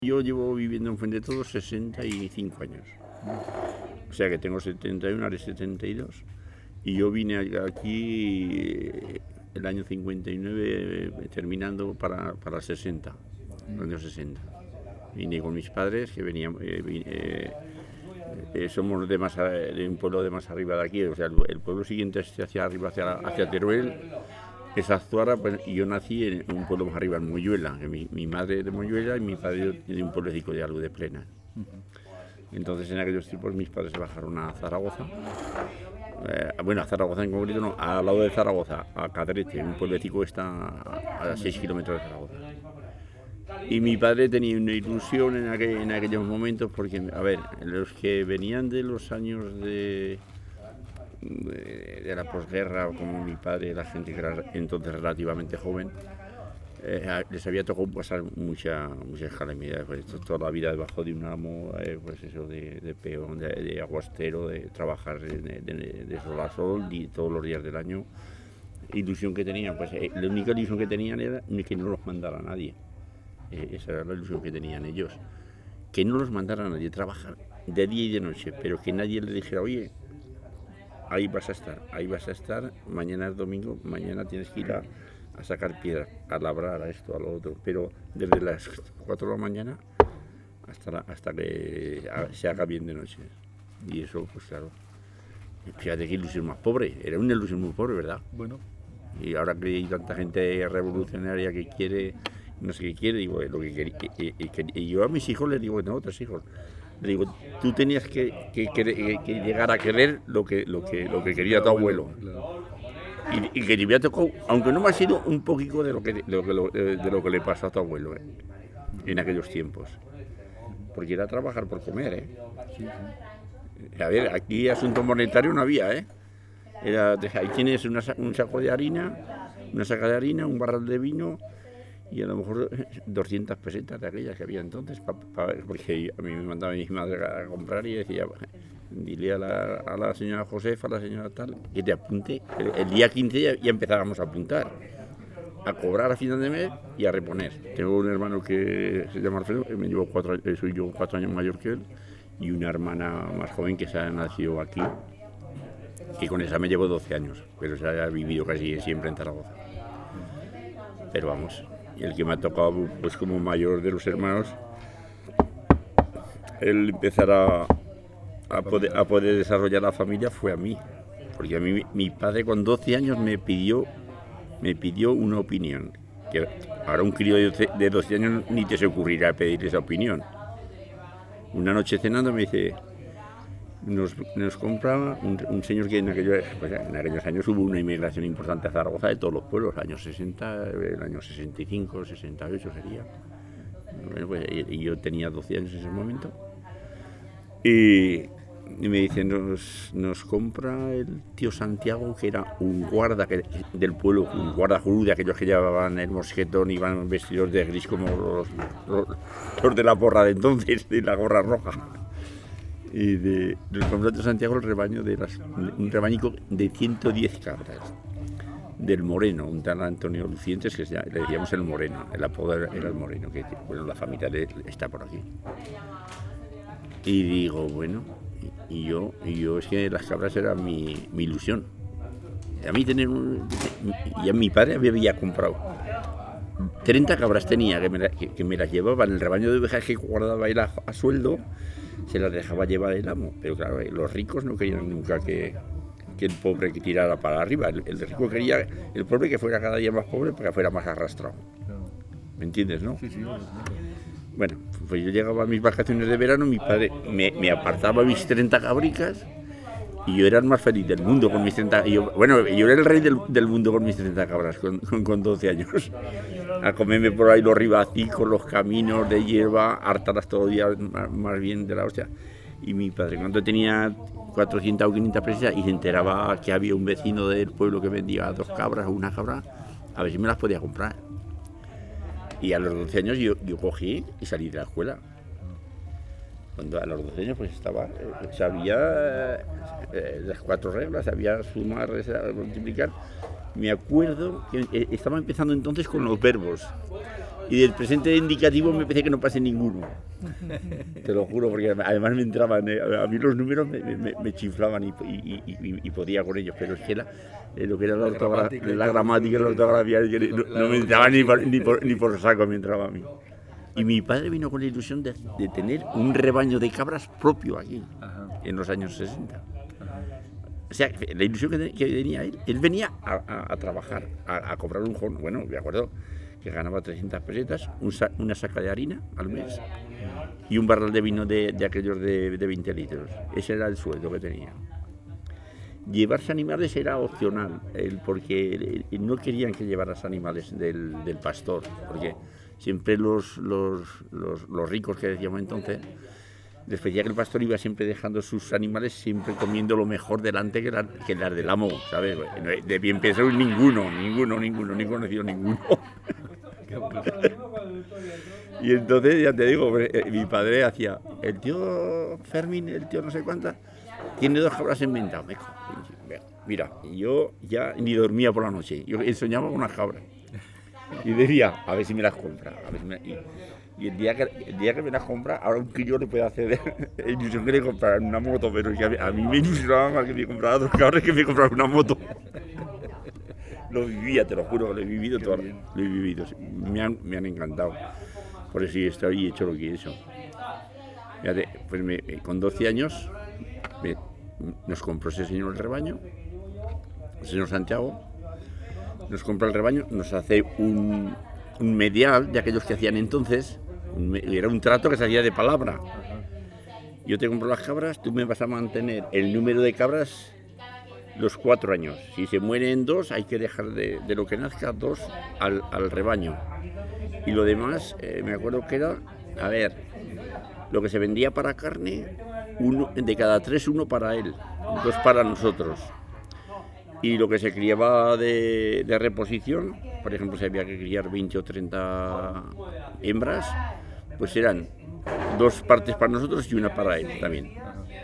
Yo llevo viviendo en Fuendetodos 65 años. O sea que tengo 71, haré 72. Y yo vine aquí el año 59, terminando para 60, los años 60. Vine con mis padres, que venían, somos de un pueblo de más arriba de aquí. O sea, el pueblo siguiente hacia arriba, hacia Teruel, es Azuara, pues, y yo nací en un pueblo más arriba, en Moyuela, que mi madre es de Moyuela y mi padre de un pueblecito de algo de Plena. Entonces en aquellos tiempos mis padres se bajaron a Zaragoza, a Zaragoza en concreto no, al lado de Zaragoza, a Cadrete, un pueblecito que está a 6 kilómetros de Zaragoza. Y mi padre tenía una ilusión en aquellos momentos, porque, a ver, los que venían de los años de la posguerra, como mi padre, la gente que era entonces relativamente joven, les había tocado pasar muchas calamidades, pues, toda la vida debajo de un amo, pues eso, de peón, de aguastero, de trabajar de sol a sol y todos los días del año. Ilusión que tenían, pues la única ilusión que tenían era que no los mandara a nadie. Esa era la ilusión que tenían ellos, que no los mandara a nadie, trabajar de día y de noche, pero que nadie les dijera, oye, ahí vas a estar, mañana es domingo, mañana tienes que ir a sacar piedra, a labrar, a esto, a lo otro, pero desde las 4 de la mañana hasta que se haga bien de noche. Y eso, pues claro, fíjate qué ilusión más pobre, era una ilusión muy pobre, ¿verdad? Bueno. Y ahora que hay tanta gente revolucionaria que quiere, no sé qué quiere, digo, lo que quería, y yo a mis hijos les digo, tengo 3 hijos, le digo, tú tenías que llegar a querer lo que quería tu abuelo. Y que te había tocado, aunque no me ha sido un poquito de lo que le pasó a tu abuelo, en aquellos tiempos. Porque era trabajar por comer, Sí. A ver, aquí asunto monetario no había, ahí tienes un saco de harina, una saca de harina, un barral de vino y a lo mejor 200 pesetas de aquellas que había entonces, porque a mí me mandaba mi madre a comprar y decía, dile a la señora Josefa, a la señora tal, que te apunte. El día 15 ya empezábamos a apuntar, a cobrar a final de mes y a reponer. Tengo un hermano que se llama Alfredo, soy yo 4 años mayor que él, y una hermana más joven que se ha nacido aquí, que con esa me llevo 12 años, pero se ha vivido casi siempre en Zaragoza. Pero vamos, el que me ha tocado, pues como mayor de los hermanos, el empezar a poder desarrollar la familia fue a mí, porque a mí mi padre con 12 años me pidió una opinión, que ahora un crío de 12 años ni te se ocurrirá pedir esa opinión. Una noche cenando me dice, nos compraba un señor que en aquellos años hubo una inmigración importante a Zaragoza de todos los pueblos, años 60, el año 65, 68 sería. Bueno, pues, y yo tenía 12 años en ese momento. Y me dice, nos compra el tío Santiago, que era un guarda del pueblo, un guarda jurú de aquellos que llevaban el mosquetón y iban vestidos de gris como los de la porra de entonces, de la gorra roja. Y nos compró el tío Santiago el rebaño un rebañico de 110 cabras, del Moreno, un tal Antonio Lucientes, que le decíamos el Moreno, el apodo era el Moreno, que bueno, la familia está por aquí. Y digo, bueno, y yo es que las cabras eran mi ilusión. A mí y a mi padre había comprado 30 cabras, tenía que me las llevaba en el rebaño de ovejas que guardaba él a sueldo, se las dejaba llevar el amo. Pero claro, los ricos no querían nunca que el pobre que tirara para arriba. El rico quería el pobre que fuera cada día más pobre para que fuera más arrastrado. ¿Me entiendes, no? Sí. Bueno, pues yo llegaba a mis vacaciones de verano, mi padre me apartaba mis 30 cabricas y yo era el más feliz del mundo con mis 30. Yo era el rey del mundo con mis 30 cabras con 12 años. A comerme por ahí los ribacicos, los caminos de hierba, hartarlas todo el día más bien de la hostia. Y mi padre, cuando tenía 400 o 500 pesetas y se enteraba que había un vecino del pueblo que vendía 2 cabras o una cabra, a ver si me las podía comprar. Y a los 12 años yo cogí y salí de la escuela. Cuando a los 12 años pues sabía las 4 reglas, sabía sumar, multiplicar. Me acuerdo que estaba empezando entonces con los verbos. Y del presente indicativo me parece que no pase ninguno. Te lo juro, porque además me entraban, a mí los números me chiflaban y podía con ellos, pero es que lo que era la gramática y la ortografía, no me entraba ni por saco, me entraba a mí. Y mi padre vino con la ilusión de tener un rebaño de cabras propio aquí, en los años 60. O sea, la ilusión que tenía él venía a trabajar, a cobrar un jono. Bueno, me acuerdo que ganaba 300 pesetas, una saca de harina al mes y un barral de vino de aquellos de 20 litros. Ese era el sueldo que tenía. Llevarse animales era opcional, porque no querían que llevaras animales del pastor, porque siempre los ricos que decíamos entonces, les pedía que el pastor iba siempre dejando sus animales siempre comiendo lo mejor delante que las del amo, ¿sabes? De bien pensado ninguno, ni conocido ninguno. Y entonces, ya te digo, mi padre hacía, el tío Fermín, el tío no sé cuántas, tiene 2 cabras en venta. Mira, yo ya ni dormía por la noche, yo soñaba con unas cabras. Y decía, a ver si me las compra. Y el día que me las compra, ahora un que yo le puedo hacer ilusión que le compraran una moto, pero que a mí me ilusionaba más que me comprara 2 cabras que me comprara una moto. Lo vivía, te lo juro, lo he vivido todo. Lo he vivido, me han encantado. Por eso estoy hecho lo que he hecho. Fíjate, pues con 12 años nos compró ese señor el rebaño, el señor Santiago, nos compra el rebaño, nos hace un medial de aquellos que hacían entonces, era un trato que se hacía de palabra. Yo te compro las cabras, tú me vas a mantener el número de cabras los 4 años. Si se mueren 2, hay que dejar de lo que nazca 2 al rebaño. Y lo demás, me acuerdo que era, a ver, lo que se vendía para carne, de cada 3, 1 para él, 2 para nosotros. Y lo que se criaba de reposición, por ejemplo, si había que criar 20 o 30 hembras, pues eran 2 partes para nosotros y 1 para él también.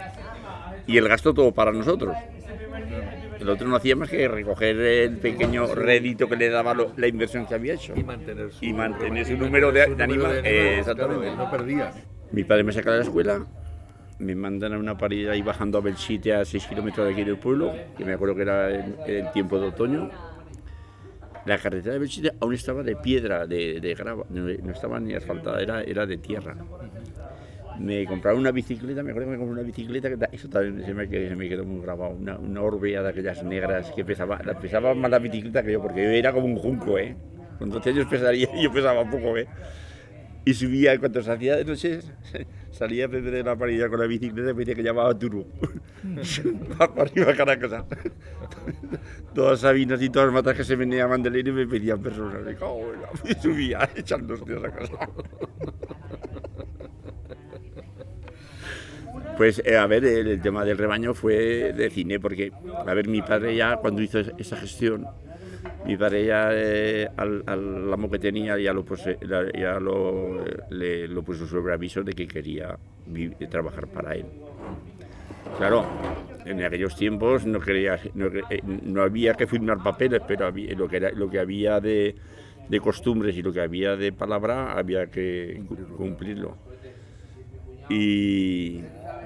Y el gasto todo para nosotros. El otro no hacía más que recoger el pequeño rédito que le daba la inversión que había hecho. Y mantener su número de animales. Exactamente. No perdía. Mi padre me saca de la escuela, me mandan a una parida ahí bajando a Belchite, a 6 kilómetros de aquí del pueblo, que me acuerdo que era el tiempo de otoño. La carretera de Belchite aún estaba de piedra, de grava, no estaba ni asfaltada, era de tierra. Me compraron una bicicleta, me acuerdo que me compré una bicicleta, que eso también se me quedó muy grabado, una Orbea de aquellas negras que pesaba más la bicicleta que yo, porque yo era como un junco, Con 12 años pesaría y yo pesaba poco, Y subía, cuando se hacía de noche, salía Pepe de la parilla con la bicicleta y me decía que llamaba Turo. Para arriba, cada cosa. Todas sabinas y todas matas que se venían a Mandelín y me pedían personas. Y subía echando hostias a casa. Pues, a ver, el tema del rebaño fue de cine, porque, a ver, mi padre ya, cuando hizo esa gestión, mi padre ya al amo que tenía ya lo puso sobre aviso de que quería trabajar para él. Claro, en aquellos tiempos no había que firmar papeles, pero lo que había de costumbres y lo que había de palabra había que cumplirlo. Y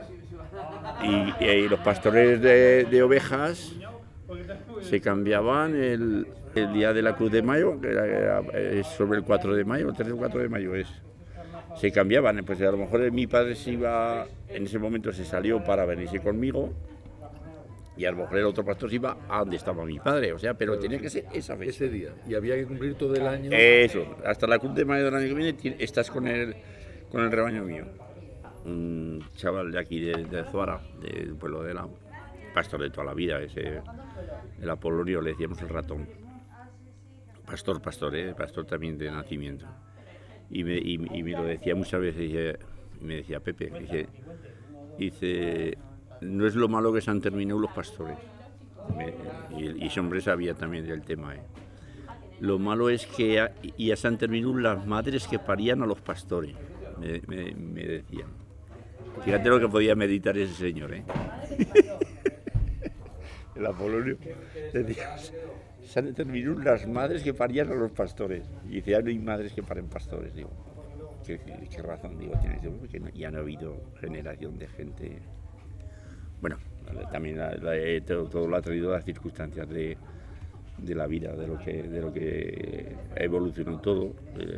los pastores de ovejas se cambiaban el día de la Cruz de Mayo, que era sobre el 4 de mayo, el 3 o 4 de mayo es. Se cambiaban, pues a lo mejor mi padre se iba, en ese momento se salió para venirse conmigo, y a lo mejor el otro pastor se iba a donde estaba mi padre, o sea, pero tenía que ser esa fecha. Ese día, y había que cumplir todo el año. Eso, hasta la Cruz de Mayo del año que viene estás con el rebaño mío. Un chaval de aquí, de Zuara, del pueblo de la pastor de toda la vida, el Apolonio, le decíamos el ratón. Pastor, pastor también de nacimiento. Y me lo decía muchas veces, me decía Pepe, dice, no es lo malo que se han terminado los pastores. Y ese hombre sabía también del tema. Lo malo es que ya se han terminado las madres que parían a los pastores, me decían. Fíjate lo que podía meditar ese señor, El Apolonio. Decía, se han determinado las madres que parían a los pastores. Y dice, ya no hay madres que paren pastores. Digo, ¿qué razón digo tienes? Digo, porque ya no ha habido generación de gente. Bueno, también todo lo ha traído las circunstancias de la vida, de lo que ha evolucionado todo.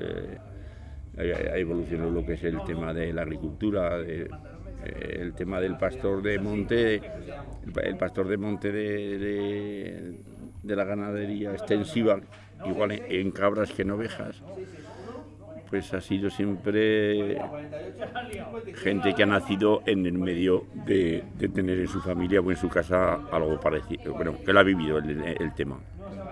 Ha evolucionado lo que es el tema de la agricultura, el tema del pastor de monte, el pastor de monte de la ganadería extensiva, igual en cabras que en ovejas. Pues ha sido siempre gente que ha nacido en el medio de tener en su familia o en su casa algo parecido, bueno, que lo ha vivido el tema.